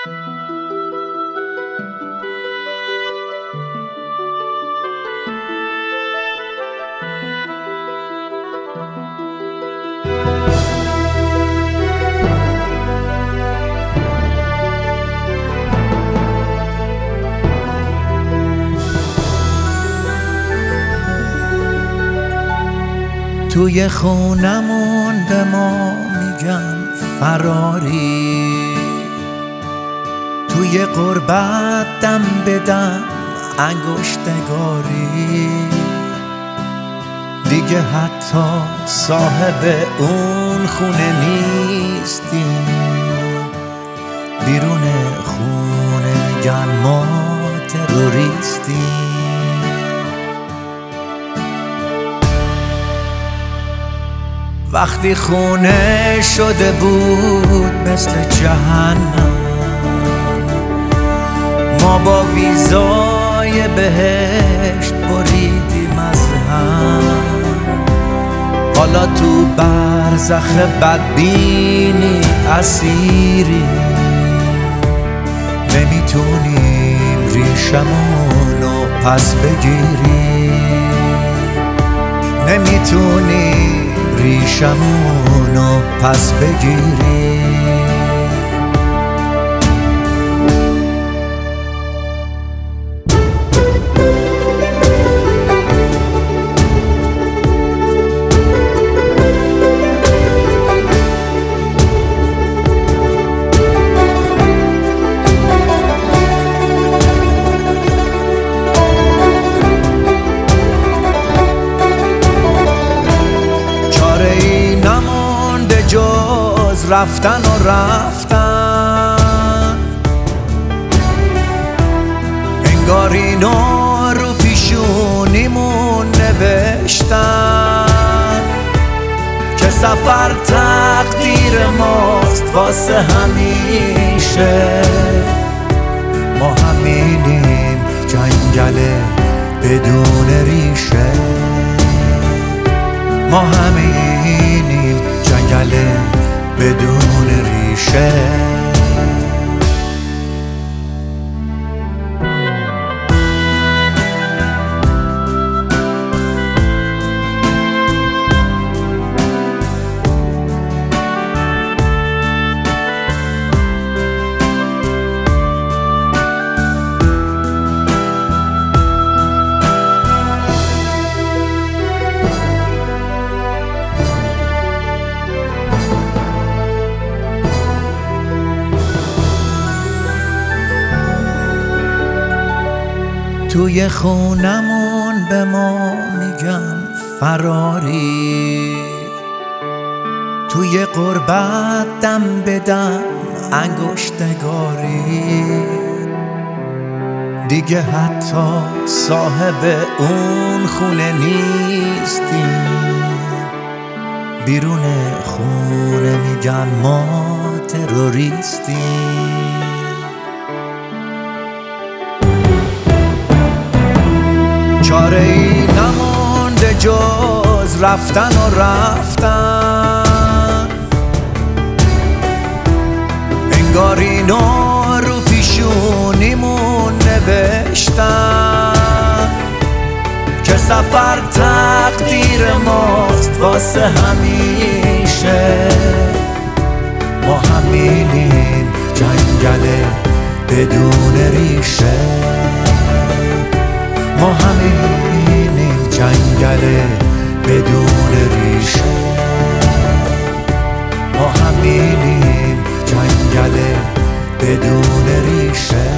توی خونمون به ما میگن فراری، توی غربت دم به دم انگشتگاری، دیگه حتی صاحب اون خونه نیستیم، بیرون خونه میگن ما تروریستیم. وقتی خونه شده بود مثل جهنم، ما با ویزای بهشت بریدیم از هم، حالا تو برزخ بدبینی اسیری، نمیتونیم ریشمونو پس بگیریم، نمیتونیم ریشمونو پس بگیریم. رفتن و رفتن، انگار اینو رو پیشونیمون نوشتن که سفر تقدیر ماست واسه همیشه، ما همینیم جنگل بدون ریشه، ما همینیم جنگل بدون ریشه. توی خونمون به ما میگن فراری، توی غربت دم به دم انگشتگاری، دیگه حتی صاحب اون خونه نیستیم، بیرون خونه میگن ما تروریستیم. چاره ای نمونده جز رفتن و رفتن، انگار اینو رو پیشونیمون نوشتن که سفر تقدیر ماست واسه همیشه، ما همینیم جنگل بدون ریشه، ما همینیم جنگل بدون ریشه، ما همینیم جنگل بدون ریشه.